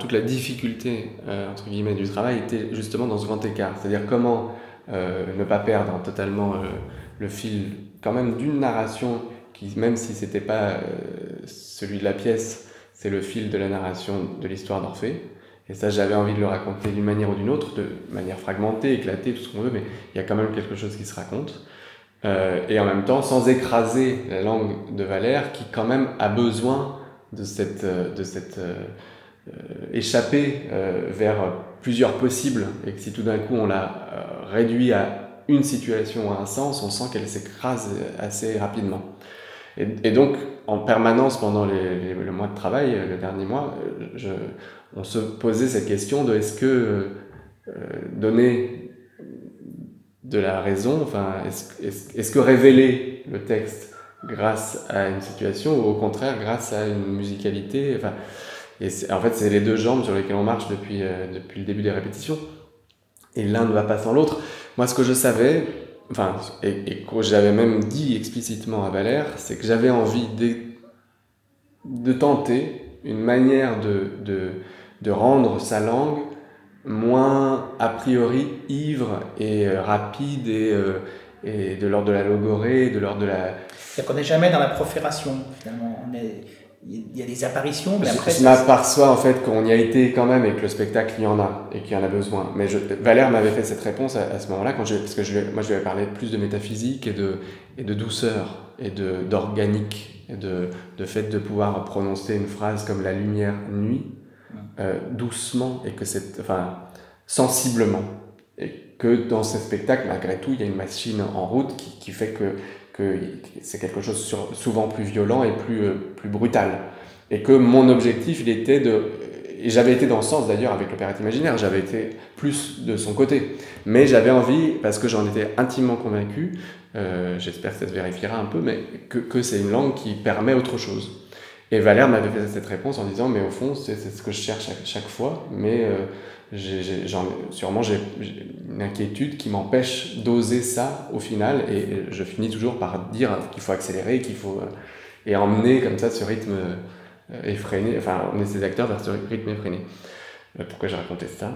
toute la difficulté, entre guillemets, du travail était justement dans ce grand écart. C'est-à-dire comment ne pas perdre totalement le fil quand même d'une narration qui, même si c'était pas celui de la pièce, c'est le fil de la narration de l'histoire d'Orphée. Et ça, j'avais envie de le raconter d'une manière ou d'une autre, de manière fragmentée, éclatée, tout ce qu'on veut, mais il y a quand même quelque chose qui se raconte. Et en même temps, sans écraser la langue de Valère, qui quand même a besoin de cette échappée vers plusieurs possibles, et que si tout d'un coup on l'a réduit à une situation ou à un sens, on sent qu'elle s'écrase assez rapidement. Et donc, en permanence, pendant le mois de travail, le dernier mois, on se posait cette question de est-ce que donner de la raison, enfin, est-ce que révéler le texte grâce à une situation ou au contraire grâce à une musicalité, enfin, en fait, c'est les deux jambes sur lesquelles on marche depuis le début des répétitions. Et l'un ne va pas sans l'autre. Moi, ce que je savais, enfin, et que j'avais même dit explicitement à Valère, c'est que j'avais envie de tenter une manière de rendre sa langue moins a priori ivre et rapide et de l'ordre de la logorée, de l'ordre de la... C'est-à-dire qu'on n'est jamais dans la profération, finalement. Il y a des apparitions, mais après... Je m'aperçois en fait qu'on y a été quand même et que le spectacle il y en a et qu'il y en a besoin. Mais Valère m'avait fait cette réponse à ce moment-là, parce que moi je lui avais parlé plus de métaphysique et de douceur et d'organique et de fait de pouvoir prononcer une phrase comme la lumière nuit doucement et que sensiblement. Et que dans ce spectacle, malgré tout, il y a une machine en route qui fait que c'est quelque chose souvent plus violent et plus brutal. Et que mon objectif, il était et j'avais été dans ce sens d'ailleurs avec l'opérette imaginaire, j'avais été plus de son côté. Mais j'avais envie, parce que j'en étais intimement convaincu, j'espère que ça se vérifiera un peu, mais que c'est une langue qui permet autre chose. Et Valère m'avait fait cette réponse en disant, mais au fond, c'est ce que je cherche chaque fois, mais sûrement j'ai une inquiétude qui m'empêche d'oser ça au final, et je finis toujours par dire qu'il faut accélérer, et emmener comme ça ce rythme effréné, enfin emmener ces acteurs vers ce rythme effréné. Pourquoi j'ai raconté ça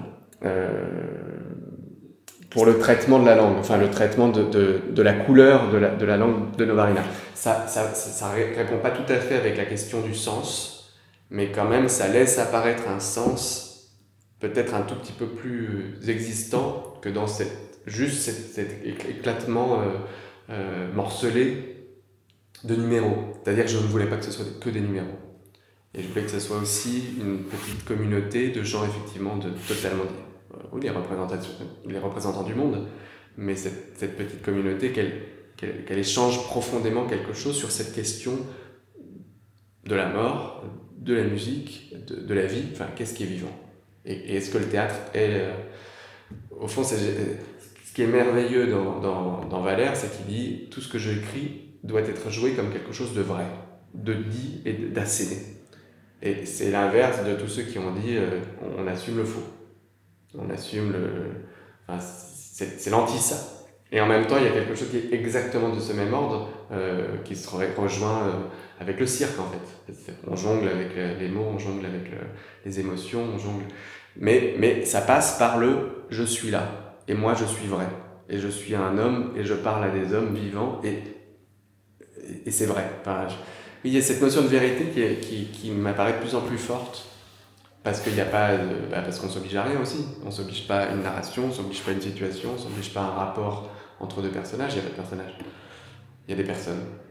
pour le traitement de la langue, enfin le traitement de la couleur de la langue de Novarina. Ça répond pas tout à fait avec la question du sens, mais quand même ça laisse apparaître un sens peut-être un tout petit peu plus existant que dans cet éclatement morcelé de numéros. C'est-à-dire que je ne voulais pas que ce soit que des numéros. Et je voulais que ce soit aussi une petite communauté de gens effectivement totalement les représentants du monde, mais cette petite communauté qu'elle échange profondément quelque chose sur cette question de la mort, de la musique, de la vie, enfin qu'est-ce qui est vivant et est-ce que le théâtre est... au fond, ce qui est merveilleux dans Valère, c'est qu'il dit tout ce que j'écris doit être joué comme quelque chose de vrai, de dit et d'asséné. Et c'est l'inverse de tous ceux qui ont dit on assume le faux. On assume c'est l'anti-ça. Et en même temps, il y a quelque chose qui est exactement de ce même ordre, qui se rejoint avec le cirque, en fait. On jongle avec les mots, on jongle avec les émotions, on jongle... Mais ça passe par le « je suis là », et moi je suis vrai. Et je suis un homme, et je parle à des hommes vivants, et c'est vrai. Enfin, il y a cette notion de vérité qui m'apparaît de plus en plus forte, parce qu'il n'y a pas parce qu'on s'oblige à rien aussi. On s'oblige pas à une narration, on s'oblige pas à une situation, on s'oblige pas à un rapport entre deux personnages. Il n'y a pas de personnages. Il y a des personnes.